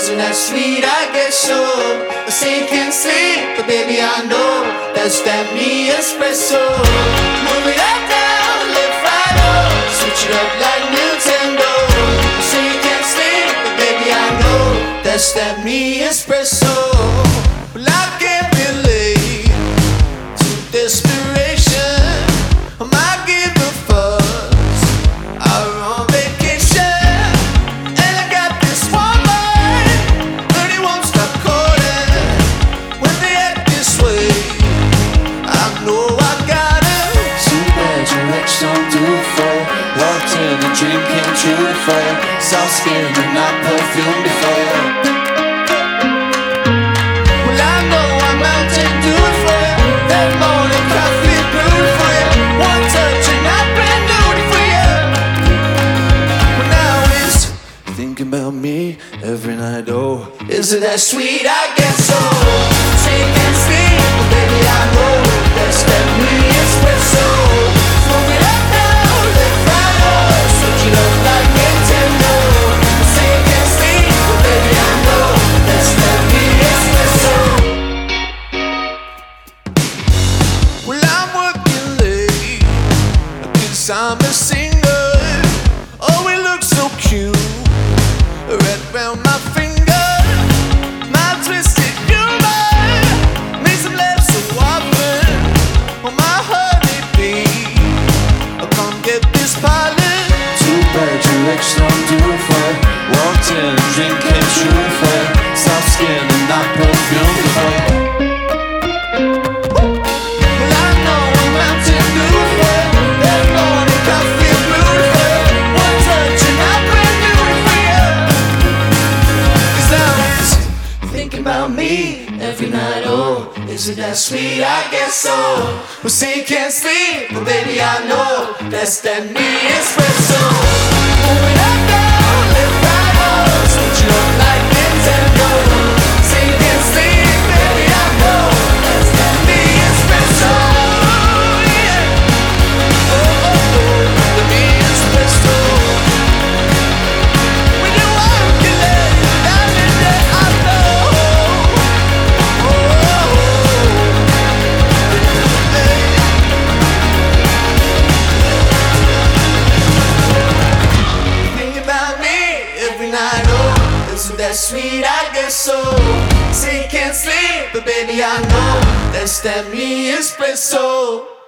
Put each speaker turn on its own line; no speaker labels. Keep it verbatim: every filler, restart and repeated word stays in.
Isn't that sweet? I guess so. I say can't sleep, but baby I know that's that me espresso. Move it up down, left right up, switch it up like Nintendo. I say can't sleep, but baby I know that's that me espresso. Well I can't relate to desperation. I might give a fuss. I'm on vacation, and I got this woman, but he won't stop calling. When they act this way, I know I gotta.
Too bad your ex don't do it for you. Walked in and dream came true for you. Soft skin and not perfume before you.
Well I know I'm out to do it for you. That morning coffee brewed for you. One touch and I brand new for you. Well now it's
Thinking about me every night, oh.
Is it that sweet? I guess so. Say can't sleep, but baby I know that's that me espresso. Move it up now, left right up, switch it up like Nintendo. Say can't sleep, but baby I know that's that me espresso. Well I'm working late, 'cause I'm a singer. Oh we look so cute, right round my finger. My twisted humor makes them laugh so often. Oh my honeybee, oh come get this pollen.
Too bad your ex don't do it for you. Walked in and dream came true for you. Soft skin and not perfume before you.
Well I know I'm out to do it for you. That morning coffee brewed for you. One touch and I brand new for you. 'Cause now it's thinking about me every night, oh. Is it that sweet? I guess so. Well say you can't sleep, but baby I know that's that me espresso. Move it up down, left right up, switch it up like Nintendo. Say you can't sleep, baby I know that's that me espresso. Yeah. Oh oh oh, the me espresso. When you work your legs down in there, I know. Think about me every night, oh. Isn't that sweet? I guess so. Say you can't sleep, but baby I know that's that me espresso.